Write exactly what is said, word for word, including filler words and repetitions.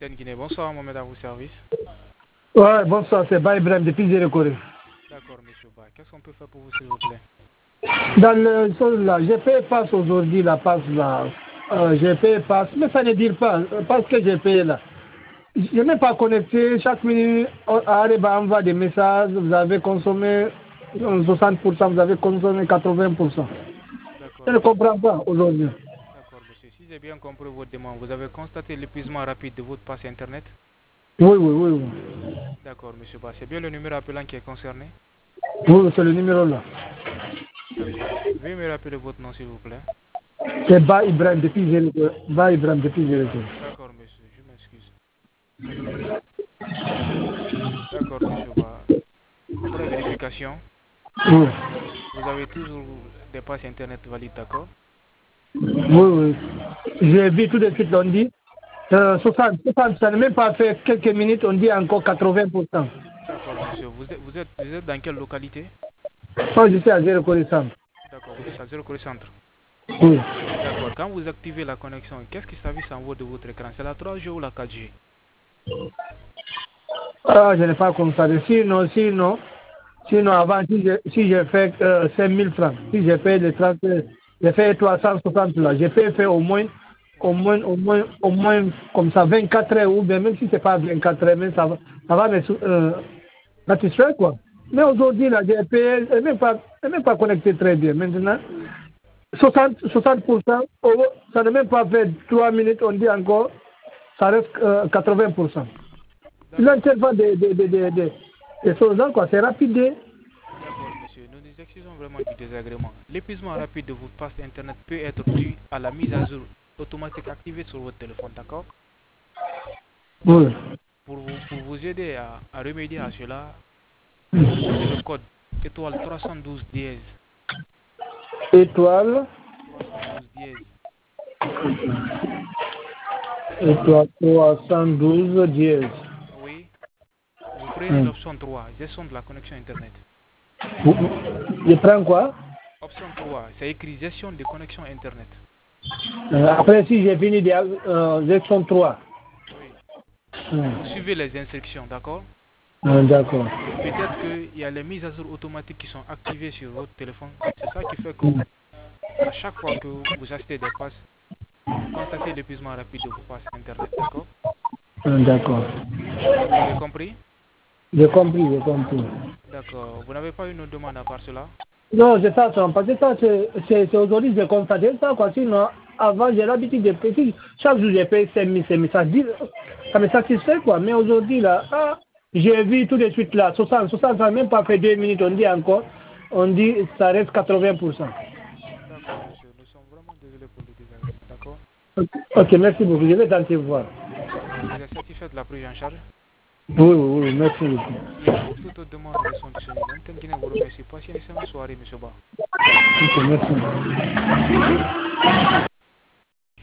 Ten Guinée, bonsoir, Mohamed à vos services. Ouais, bonsoir, c'est Ba Ibrahim depuis Zérekoré. D'accord, monsieur Ba. Qu'est-ce qu'on peut faire pour vous, s'il vous plaît? Dans le sol là, j'ai fait passe aujourd'hui, la passe là. Euh, j'ai fait passe, mais ça ne dit pas, euh, parce que j'ai payé là. Je n'ai même pas connecté, chaque minute, on arrive à envoyer des messages, vous avez consommé soixante pour cent, vous avez consommé quatre-vingts pour cent. D'accord, Je ne monsieur. comprends pas aujourd'hui. D'accord, monsieur. Si j'ai bien compris votre demande, vous avez constaté l'épuisement rapide de votre passe Internet? Oui, oui, oui, oui. D'accord, monsieur Ba. C'est bien le numéro appelant qui est concerné? Oui, c'est le numéro là. D'accord. Veuillez me rappeler votre nom, s'il vous plaît. C'est Ba Ibrahim depuis Zérekoré. Ba Ibrahim depuis Zérekoré. D'accord, monsieur. Je m'excuse. D'accord, monsieur Ba. Après vérification, Oui, vous avez toujours des passes Internet valides, d'accord? oui, oui. J'ai vu tout de suite, on dit. Euh, soixante, soixante, ça n'a même pas fait quelques minutes, on dit encore quatre-vingts pour cent. D'accord, monsieur. Vous êtes, vous êtes, vous êtes dans quelle localité? Moi, je suis à zéro connaissance. D'accord, vous êtes à zéro centre. Oui. D'accord. Quand vous activez la connexion, qu'est-ce qui s'affiche en haut de votre écran? C'est la trois G ou la quatre G? Ah, je n'ai pas constaté. Sinon, sinon, sinon avant, si j'ai si j'ai fait euh, cinq mille francs, si j'ai fait les trente, j'ai fait trois cent soixante là, j'ai fait, fait au moins, au Oui. moins, au moins, au moins, comme ça, vingt-quatre heures, ou bien même si c'est pas vingt-quatre heures, mais ça va, ça va me euh, satisfaire, quoi. Mais aujourd'hui, là, j'ai payé, et même pas, et même pas connecté très bien. Maintenant, soixante, soixante pour cent, oh, ça n'a même pas fait trois minutes, on dit encore, ça reste euh, quatre-vingts pour cent. D'accord. L'entraînement des, des, des, des, des, des choses là, quoi, c'est rapide. D'accord, monsieur. Nous nous excusons vraiment du désagrément. L'épuisement rapide de votre passe Internet peut être dû à la mise à jour automatique activée sur votre téléphone, d'accord? Oui. Pour vous, pour vous aider à, à remédier à cela, veuillez taper le code étoile trois cent douze dièse. Étoile, trois cent douze dièse. étoile trois cent douze dièse. Oui. Vous prenez Hum. l'option trois, gestion de la connexion Internet. Vous- Je prends quoi? Option trois, c'est écrit gestion de connexion Internet. Euh, Après, si j'ai fini de euh, section trois. Oui. Hum. Vous suivez les instructions, d'accord? Hum, d'accord. Peut-être qu'il y a les mises à jour automatiques qui sont activées sur votre téléphone. C'est ça qui fait que Hum. à chaque fois que vous achetez des passes, vous constatez l'épuisement rapide de vos passes Internet, d'accord? Hum, d'accord. Vous avez compris? J'ai compris, j'ai compris. D'accord. Vous n'avez pas une autre demande à part cela? Non, c'est ça, ça, parce que ça, c'est c'est- c'est aujourd'hui que j'ai constaté ça, quoi. Sinon, avant, j'ai l'habitude de payer. Chaque jour, j'ai payé cinq mille, cinq mille. Ça, dit- ça me satisfait, quoi. Mais aujourd'hui, là, ah, j'ai vu tout de suite, là, soixante, soixante, ça n'a même pas fait deux minutes, on dit encore. On dit, ça reste quatre-vingts pour cent. D'accord, monsieur. Nous sommes vraiment désolés pour le désagrément, d'accord? Ok, ok, merci beaucoup. Je vais tenter de voir. D'accord. Vous êtes satisfait de la prise en charge? Oui, oui, oui, merci beaucoup. Sinon, pour toute autre demande, nous restons disponibles. N T N Guinée vous remercie. Passez une excellente soirée, monsieur Ba. Ok, merci.